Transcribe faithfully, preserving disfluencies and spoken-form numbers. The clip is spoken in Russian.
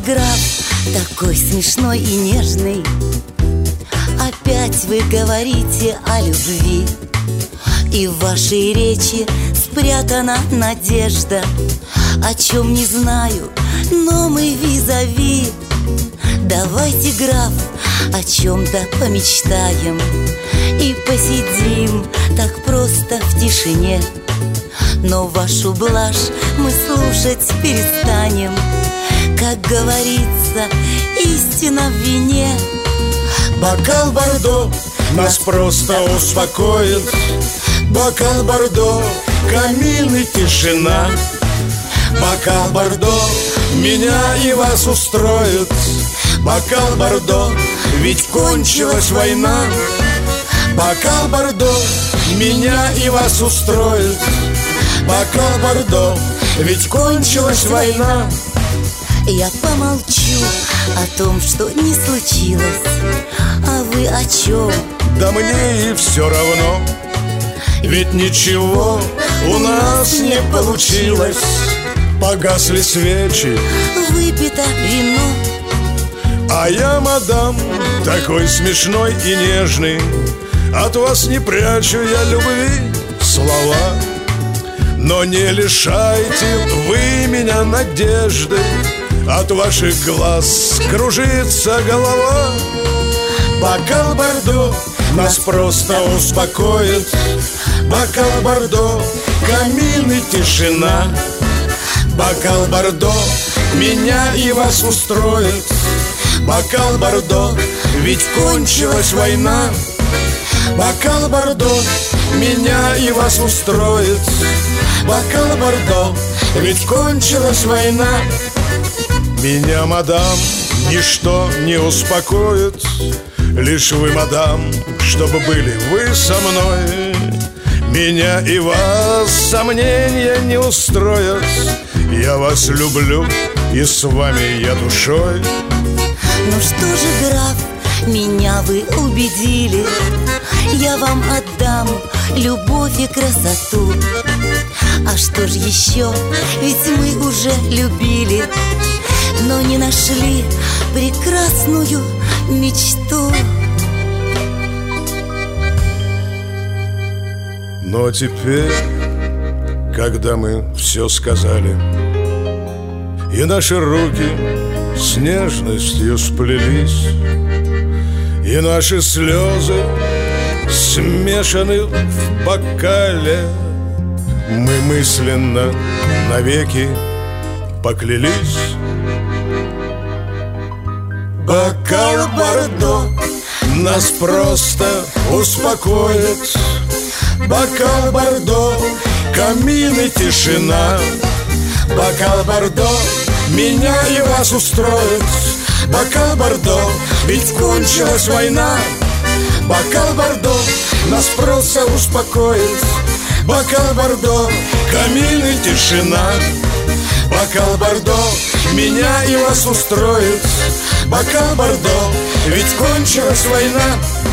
граф, такой смешной и нежный? Опять вы говорите о любви, и в вашей речи спрятана надежда. О чем не знаю, но мы визави. Давайте, граф, о чем-то помечтаем и посидим так просто в тишине. Но вашу блажь мы слушать перестанем. Как говорится, истина в вине. Бокал бордо нас просто успокоит. Бокал бордо, камин и тишина. Бокал бордо меня и вас устроит. Бокал бордо, ведь кончилась война. Бокал бордо меня и вас устроит. Бокал бордо, ведь кончилась война. Я помолчу о том, что не случилось. А вы о чем? Да мне и все равно. Ведь ничего у нас не получилось. Погасли свечи, выпито вино. А я, мадам, такой смешной и нежный. От вас не прячу я любви слова. Но не лишайте вы меня надежды. От ваших глаз кружится голова. Бокал бордо нас просто успокоит. Бокал бордо, камин и тишина. Бокал бордо меня и вас устроит. Бокал бордо, ведь кончилась война. Бокал бордо меня и вас устроит. Бокал бордо, ведь кончилась война. Меня, мадам, ничто не успокоит. Лишь вы, мадам, чтобы были вы со мной. Меня и вас сомнения не устроят. Я вас люблю, и с вами я душой. Ну что же, граф, меня вы убедили. Я вам отдам любовь и красоту. А что ж еще, ведь мы уже любили, но не нашли прекрасную мечту. Но теперь, когда мы все сказали, и наши руки с нежностью сплелись, и наши слезы смешаны в бокале, мы мысленно навеки поклялись. Бокал бордо нас просто успокоит. Бокал бордо, камин и тишина. Бокал бордо меня и вас устроит. Бокал бордо, ведь кончилась война. Бокал бордо нас просто успокоит. Бокал бордо, камин и тишина. Бокал бордо меня и вас устроит. Бокал бордо, ведь кончилась война.